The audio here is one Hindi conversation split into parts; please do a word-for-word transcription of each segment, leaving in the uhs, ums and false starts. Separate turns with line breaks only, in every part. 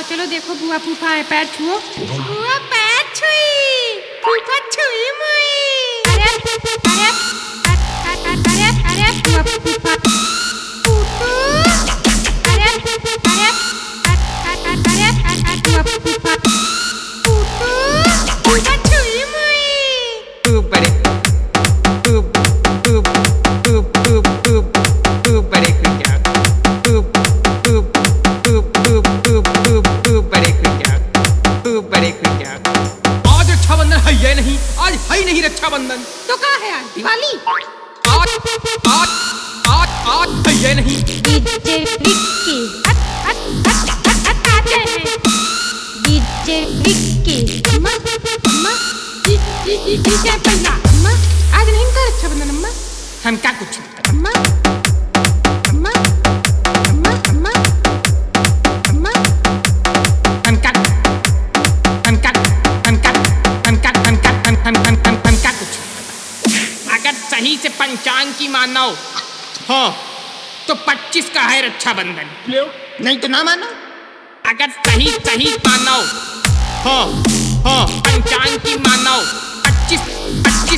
चलो देखो बुआ फूफा है, पैर छुओ। बुआ पैर छुई, फूफा छुई मुई। अरे अरे अरे अरे अरे बुआ फूफा फूफू। अरे अरे अरे अरे बुआ फूफा फूफू, फूफा छुई मुई।
तू बड़े तू तू तू तू तू तू बड़े खुंजा तू तू तू तू तू तू तू बड़े खुंजा तू बड़े खुंजा। आज रक्षाबंधन है या नहीं? आज है ही नहीं रक्षाबंधन
तो कहाँ है आज दिवाली?
आज आज आज आज है या नहीं?
डीजे विक्की अत अत अत अत आते हैं। डीजे विक्की अम्मा अम्मा D D D DJ Panna अम्मा आज नहीं कर रक्षाबंधन अम्मा।
हम क्या कुछ
अम्मा अम्मा अम्मा अम्मा अम्मा
हम क्या हम क्या हम क्या हम क्या हम क्या हम हम हम हम हम क्या कुछ अगर सही से पंचांग की मानो हाँ तो पच्चीस का है रक्षाबंधन,
नहीं तो ना मानो।
अगर सही सही मानो हाँ हाँ पंचांग की मानो पच्चीस पच्चीस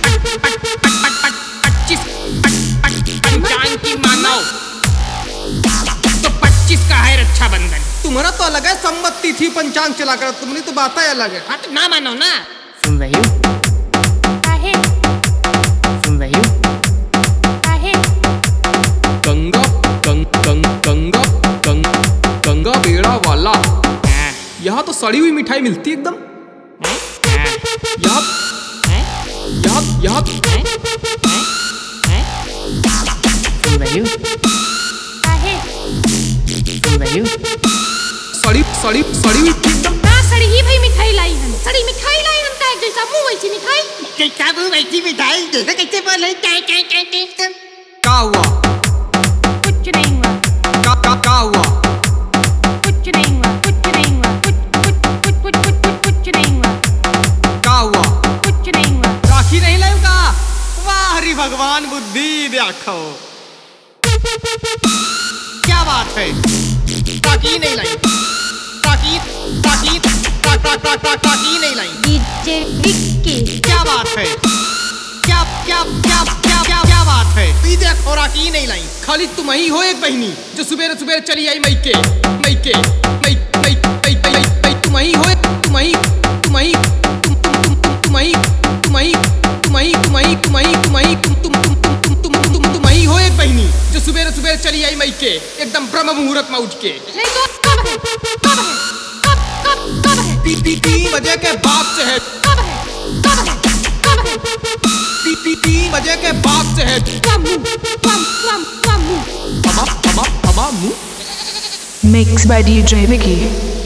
पच्चीस पंचांग की मानो तो पच्चीस का है रक्षाबंधन।
तुम्हारा तो अलग है, सम्मति थी पंचांग चला कर, तुम्हारी तो बात ही अलग है।
हाँ तो ना मानो ना।
सुन रही हो?
काहे
सुन रही हो?
काहे
गंगा गंग गंग गंगा गंग गंगा बेड़ा वाला। यहाँ तो सड़ी हुई मिठाई मिलती है एकदम। यहाँ यहाँ यहाँ
सुन रही हो?
काहे
सुन रही हो?
सड़ी सड़ी सड़ी हुई एकदम।
ना सड़ी ही भाई मिठाई लाई हम, सड़ी मिठाई लाई हम का जैसा मुंह वैसी मिठाई।
कैसा वो वैसी मिठाई जैसे कैसे बोले क्या क्या क्या क्या
क्या हुआ?
कुछ नहीं हुआ,
क्या क्या क्या हुआ?
कुछ नहीं हुआ, कुछ नहीं हुआ, कुछ कुछ कुछ कुछ कुछ कुछ नहीं हुआ,
क्या हुआ?
कुछ नहीं हुआ।
राखी नहीं लायू का? वाह हरि भगवान बुद्धि देखो।
क्या बात है? राखी नहीं लाई, राखी राखी राखी नहीं लाई।
डीजे विक्की
क्या बात है? क्या क्या क्या क्या क्या क्या बात है? ये देखो राखी नहीं लाई।
खाली तुम ही हो एक बहनी जो सुबह सुबह चली आई मई के मई के मई मई मई मई मई तुम ही हो तुम ही तुम ही तुम तुम तुम तुम ही तुम ही तुम ही तुम ही तुम ही तुम ही तुम तुम तुम तुम तुम तुम तुम तुम ही हो एक बहनी जो सुबह सुबह चली आई मई के एकदम ब्रह्म मुहूर्त में उठ के।
नहीं तो कब है कब है कब कब कब है
ती ती तीन बजे के बाद से है,
कब है कब है कब है
ती ती तीन बजे के बाद से है।
कम कम कम कम
हमा हमा हमा मुँह
Mixed by D J Vicky.